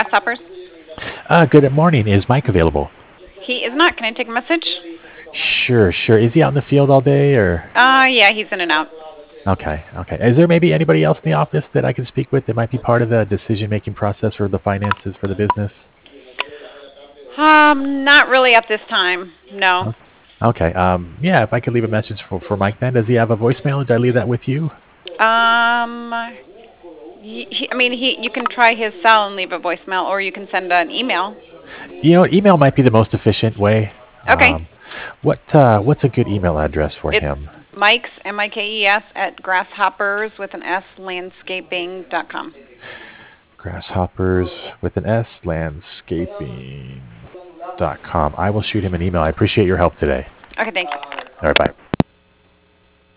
Grasshoppers. Good morning. Is Mike available? He is not. Can I take a message? Sure, sure. Is he out in the field all day or? Yeah, he's in and out. Okay, okay. Is there maybe anybody else in the office that I can speak with that might be part of the decision-making process or the finances for the business? Not really at this time. No. Oh, okay. Yeah, if I could leave a message for Mike then. Does he have a voicemail? Did I leave that with you? Um, you can try his cell and leave a voicemail, or you can send an email. Email might be the most efficient way. Okay. Um, what's a good email address for It's him? Mike's Mikes at grasshoppers with an S landscaping.com. Grasshoppers with an S landscaping.com. I will shoot him an email. I appreciate your help today. Okay, thanks. All right, bye.